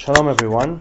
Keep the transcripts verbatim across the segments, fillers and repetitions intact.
Shalom everyone.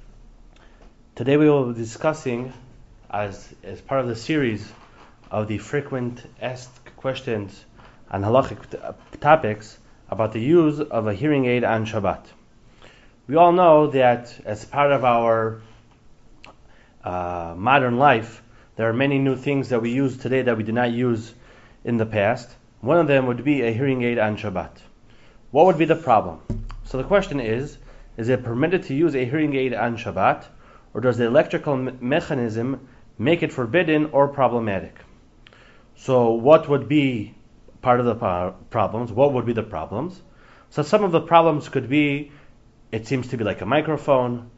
Today we will be discussing, as, as part of the series of the frequent asked questions and halachic t- topics, about the use of a hearing aid on Shabbat. We all know that as part of our uh, modern life, there are many new things that we use today that we did not use in the past. One of them would be a hearing aid on Shabbat. What would be the problem? So the question is, is it permitted to use a hearing aid on Shabbat, or does the electrical me- mechanism make it forbidden or problematic? So what would be part of the par- problems? What would be the problems? So some of the problems could be, it seems to be like a microphone.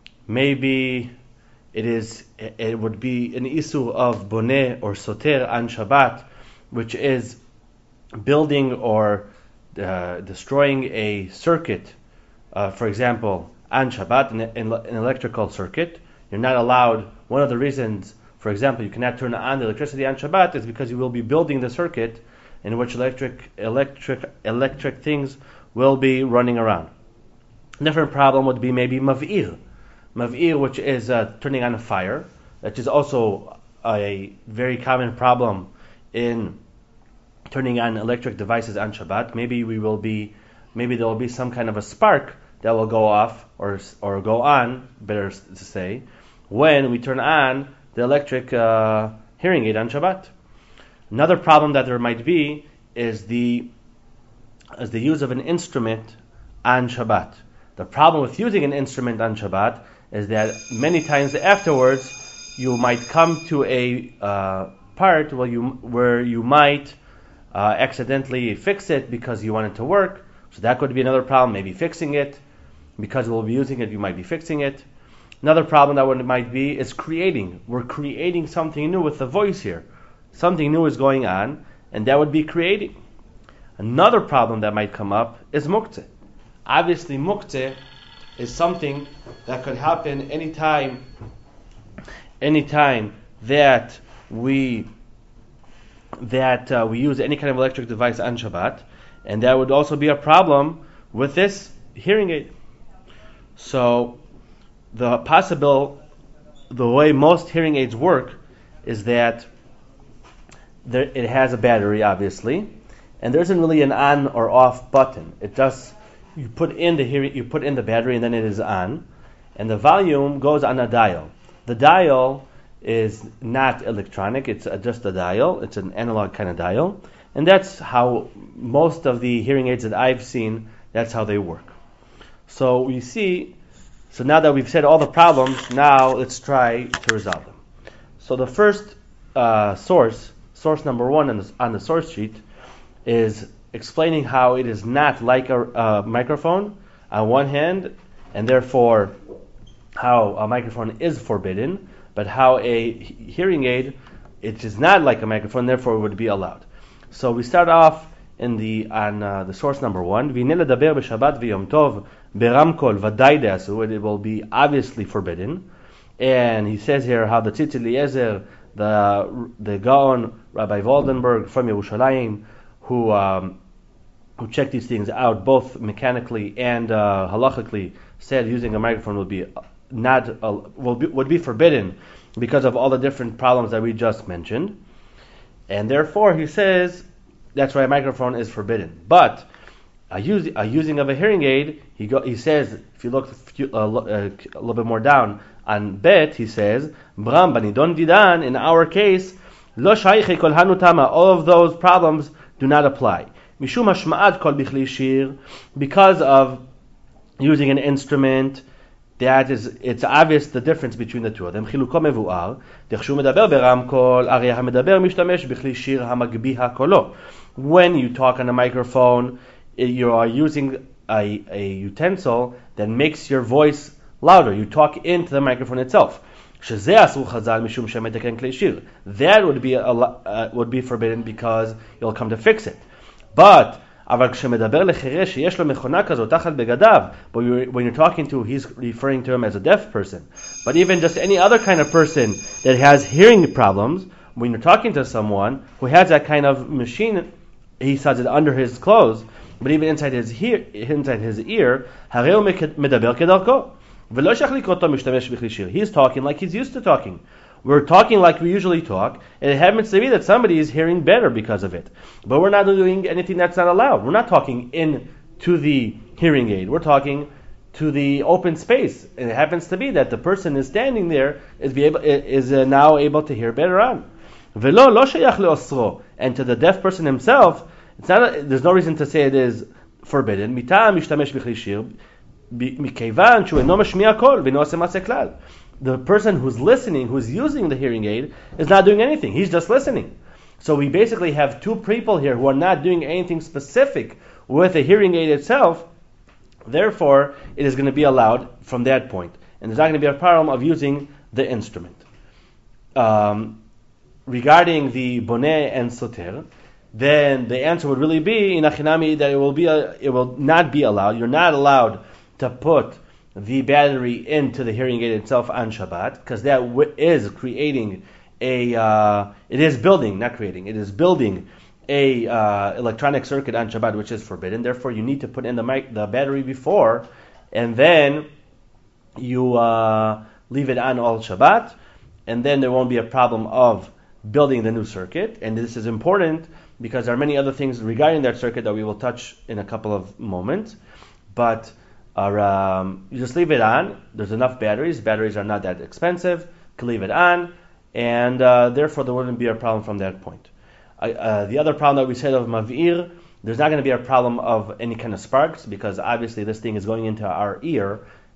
Maybe it is. It would be an issue of boneh or soter on Shabbat, which is building or uh, destroying a circuit. Uh, for example, on Shabbat, in an electrical circuit, you're not allowed. One of the reasons, for example, you cannot turn on the electricity on Shabbat is because you will be building the circuit in which electric, electric, electric things will be running around. A different problem would be maybe mav'ir, mav'ir, which is uh, turning on a fire, which is also a very common problem in turning on electric devices on Shabbat. Maybe we will be, maybe there will be some kind of a spark that will go off or or go on, better to say, when we turn on the electric uh, hearing aid on Shabbat. Another problem that there might be is the is the use of an instrument on Shabbat. The problem with using an instrument on Shabbat is that many times afterwards you might come to a uh, part where you where you might uh, accidentally fix it because you want it to work. So that could be another problem. Maybe fixing it. Because we'll be using it, you might be fixing it. Another problem that one might be is creating. We're creating something new with the voice here. Something new is going on, and that would be creating. Another problem that might come up is muktzeh. Obviously, muktzeh is something that could happen anytime, anytime that we that uh, we use any kind of electric device on Shabbat, and that would also be a problem with this hearing aid. So, the possible, the way most hearing aids work is that there, it has a battery, obviously, and there isn't really an on or off button. It just you put in the hearing, you put in the battery, and then it is on, and the volume goes on a dial. The dial is not electronic; it's a, just a dial. It's an analog kind of dial, and that's how most of the hearing aids that I've seen. That's how they work. So we see, so now that we've said all the problems, now let's try to resolve them. So the first uh, source, source number one on the, on the source sheet, is explaining how it is not like a, a microphone on one hand, and therefore how a microphone is forbidden, but how a hearing aid, it is not like a microphone, therefore it would be allowed. So we start off in the on uh, the source number one. V'hinei ledaber b'Shabbat v'Yom Tov beramkol v'day de'asu. It will be obviously forbidden. And he says here how the Tzitz Eliezer, the the Gaon Rabbi Waldenberg from Yerushalayim, who um, who checked these things out both mechanically and uh, halachically, said using a microphone would be not uh, will be, would be forbidden because of all the different problems that we just mentioned. And therefore, he says that's why a microphone is forbidden. But a, use, a using of a hearing aid, he go, he says, if you look a, few, uh, uh, a little bit more down on Bet, he says, Bram banidon vidan, in our case, lo shayche kol hanutama, all of those problems do not apply. Mishum hashma'at kol bichli shir, because of using an instrument, that is, it's obvious the difference between the two of them. Chiluko mevu'ar, dechshu medaber beramkol, ariyah medaber mishtamesh bichli shir hamagbiha kolo. When you talk on a microphone, you are using a, a utensil that makes your voice louder. You talk into the microphone itself. That would be a, uh, would be forbidden because you'll come to fix it. But but when you're talking to, he's referring to him as a deaf person. But even just any other kind of person that has hearing problems, when you're talking to someone who has that kind of machine, he says it under his clothes, but even inside his ear, inside his ear, He's talking like he's used to talking. We're talking like we usually talk, and it happens to be that somebody is hearing better because of it. But we're not doing anything that's not allowed. We're not talking in to the hearing aid. We're talking to the open space. And it happens to be that the person is standing there is be able is uh, now able to hear better on. Velo lo sheyach leosro, and to the deaf person himself, it's not. A, there's no reason to say it is forbidden. Mitam mishtamesh b'kli shir, mikeivan shu eno mashmi'a kol v'no aseh ma'aseh klal. The person who's listening, who's using the hearing aid, is not doing anything. He's just listening. So we basically have two people here who are not doing anything specific with the hearing aid itself. Therefore, it is going to be allowed from that point. And there's not going to be a problem of using the instrument. Um, regarding the boneh and soter, then the answer would really be in achinami that it will be a, it will not be allowed. You're not allowed to put the battery into the hearing aid itself on Shabbat, because that w- is creating a, uh, it is building, not creating, it is building a uh, electronic circuit on Shabbat, which is forbidden. Therefore, you need to put in the mic, the battery before, and then you uh, leave it on all Shabbat, and then there won't be a problem of building the new circuit. And this is important because there are many other things regarding that circuit that we will touch in a couple of moments. But Or, um, you just leave it on. There's enough batteries. Batteries are not that expensive. You can leave it on, and uh, therefore there wouldn't be a problem from that point. Uh, uh, the other problem that we said of mav'ir, there's not going to be a problem of any kind of sparks, because obviously this thing is going into our ear,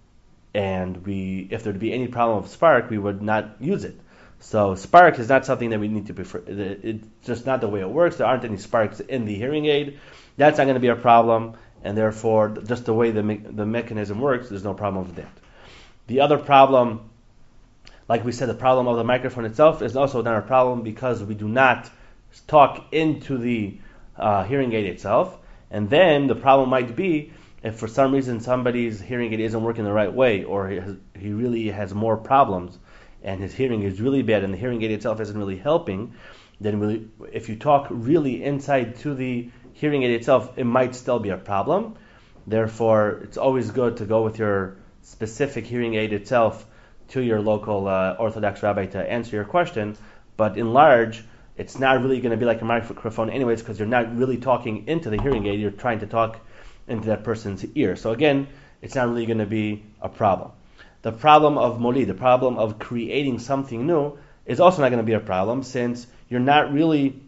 and we, if there'd be any problem of spark, we would not use it. So spark is not something that we need to prefer. It's just not the way it works. There aren't any sparks in the hearing aid. That's not going to be a problem. And therefore, just the way the me- the mechanism works, there's no problem with that. The other problem, like we said, the problem of the microphone itself is also not a problem because we do not talk into the uh, hearing aid itself. And then the problem might be if for some reason somebody's hearing aid isn't working the right way, or he, has, he really has more problems, and his hearing is really bad, and the hearing aid itself isn't really helping, then really, if you talk really inside to the hearing aid itself, it might still be a problem. Therefore, it's always good to go with your specific hearing aid itself to your local uh, Orthodox rabbi to answer your question. But in large, it's not really going to be like a microphone anyways, because you're not really talking into the hearing aid, you're trying to talk into that person's ear. So again, it's not really going to be a problem. The problem of moli, the problem of creating something new, is also not going to be a problem, since you're not really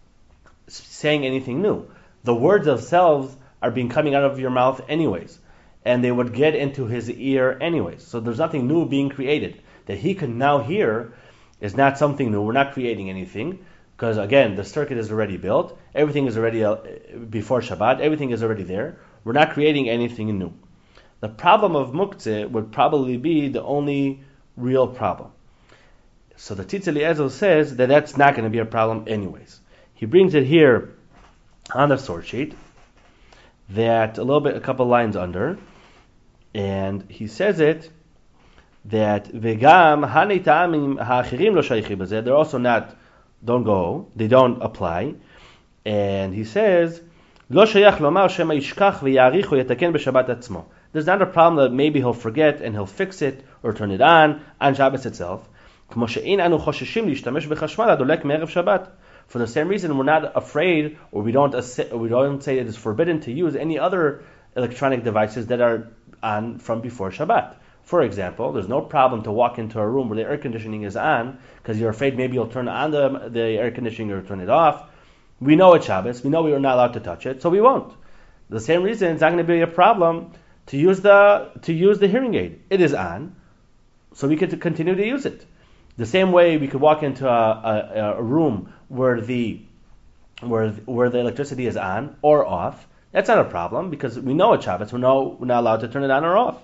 saying anything new. The words themselves are being coming out of your mouth anyways, and they would get into his ear anyways. So there's nothing new being created. That he can now hear is not something new. We're not creating anything, because again, the circuit is already built. Everything is already uh, before Shabbat. Everything is already there. We're not creating anything new. The problem of muktzeh would probably be the only real problem. So the Tzitz Eliezer says that that's not going to be a problem anyways. He brings it here on the source sheet, that a little bit, a couple lines under, and he says it that vegam hanei ta'amim ha'achirim lo shaychim b'zeh. They're also not, don't go, they don't apply. And he says lo shayach lomar shema yishkach v'yarich o yetaken b'Shabbat atzmo. There's not a problem that maybe he'll forget and he'll fix it or turn it on on Shabbos itself. K'mo she'ein anu chosheshim l'ishtamesh b'chashmal adolek me'erev Shabbat. For the same reason, we're not afraid, or we don't we don't say it is forbidden to use any other electronic devices that are on from before Shabbat. For example, there's no problem to walk into a room where the air conditioning is on, because you're afraid maybe you'll turn on the, the air conditioning or turn it off. We know it's Shabbos. We know we are not allowed to touch it, so we won't. The same reason, it's not going to be a problem to use the to use the hearing aid. It is on, so we could continue to use it. The same way we could walk into a, a, a room where the where where the electricity is on or off. That's not a problem, because we know it's Shabbos. We know we're not allowed to turn it on or off,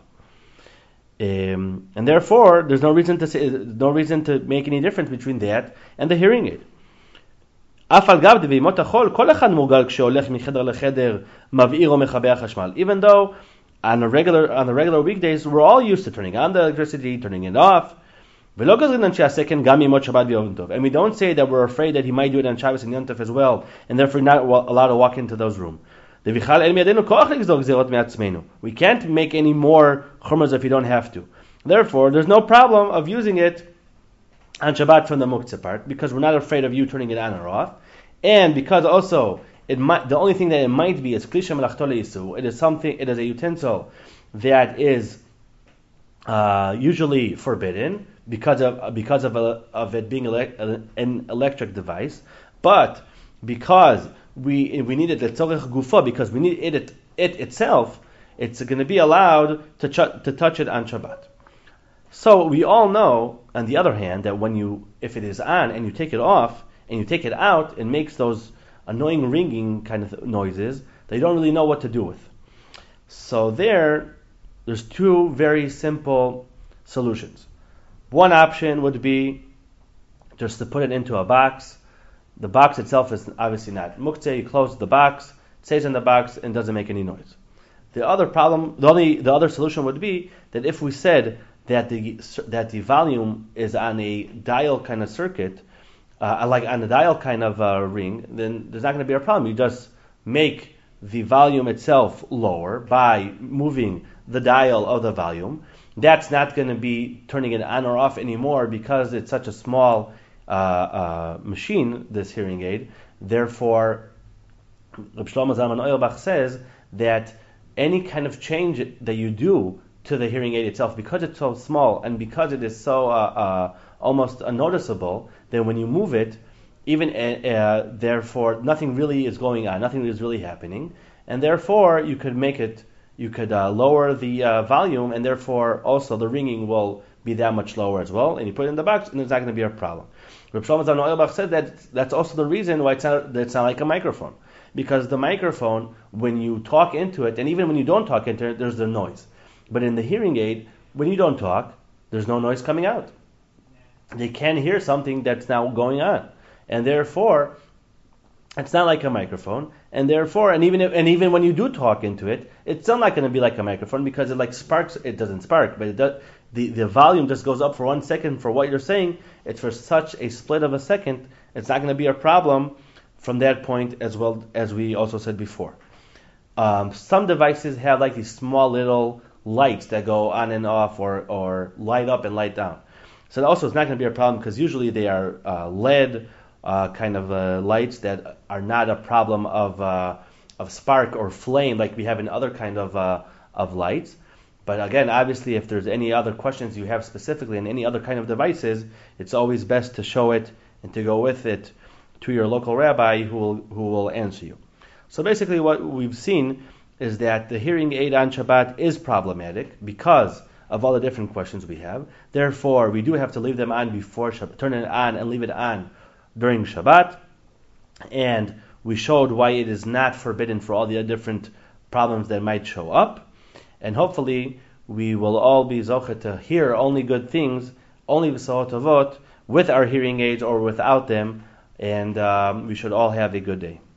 um, and therefore there's no reason to say, no reason to make any difference between that and the hearing aid. Even though on a regular on the regular weekdays we're all used to turning on the electricity, turning it off. And we don't say that we're afraid that he might do it on Shabbos and Yom Tov as well, and therefore not allowed to walk into those rooms. We can't make any more chumras if you don't have to. Therefore, there's no problem of using it on Shabbat from the muktzah part, because we're not afraid of you turning it on or off, and because also it might, the only thing that it might be is klisha melachto leisu. It is something. It is a utensil that is uh, usually forbidden because of because of a, of it being elect, an electric device, but because we we need it letzorech gufa, because we need it it, it itself, it's going to be allowed to ch- to touch it on Shabbat. So we all know, on the other hand, that when you, if it is on and you take it off and you take it out, it makes those annoying ringing kind of noises that you don't really know what to do with. So there, there's two very simple solutions. One option would be just to put it into a box. The box itself is obviously not muktzeh. You close the box, it stays in the box, and doesn't make any noise. The other problem, the only, the other solution would be that if we said that the that the volume is on a dial kind of circuit, uh, like on a dial kind of uh, ring, then there's not going to be a problem. You just make the volume itself lower by moving the dial of the volume. That's not going to be turning it on or off anymore because it's such a small uh, uh, machine, this hearing aid. Therefore, Reb Shlomo Zalman Auerbach says that any kind of change that you do to the hearing aid itself, because it's so small and because it is so uh, uh, almost unnoticeable, then when you move it, even uh, uh, therefore nothing really is going on, nothing is really happening, and therefore you could make it, you could uh, lower the uh, volume, and therefore also the ringing will be that much lower as well. And you put it in the box, and there's not going to be a problem. Reb Shlomo Zalman Auerbach said that that's also the reason why it's not, it's not like a microphone, because the microphone, when you talk into it, and even when you don't talk into it, there's the noise. But in the hearing aid, when you don't talk, there's no noise coming out. They can hear something that's now going on, and therefore, it's not like a microphone. And therefore, and even if, and even when you do talk into it, it's still not going to be like a microphone because it like sparks. It doesn't spark, but it does, the the volume just goes up for one second for what you're saying. It's for such a split of a second. It's not going to be a problem from that point, as well as we also said before. Um, some devices have like these small little lights that go on and off, or, or light up and light down. So also it's not going to be a problem because usually they are uh, L E D uh, kind of uh, lights that are not a problem of uh, of spark or flame like we have in other kind of uh, of lights. But again, obviously, if there's any other questions you have specifically in any other kind of devices, it's always best to show it and to go with it to your local rabbi who will who will answer you. So basically, what we've seen is that the hearing aid on Shabbat is problematic because of all the different questions we have. Therefore, we do have to leave them on before Shabbat, turn it on and leave it on during Shabbat. And we showed why it is not forbidden for all the different problems that might show up. And hopefully, we will all be zocheh to hear only good things, only b'sahot tovot, with our hearing aids or without them. And um, we should all have a good day.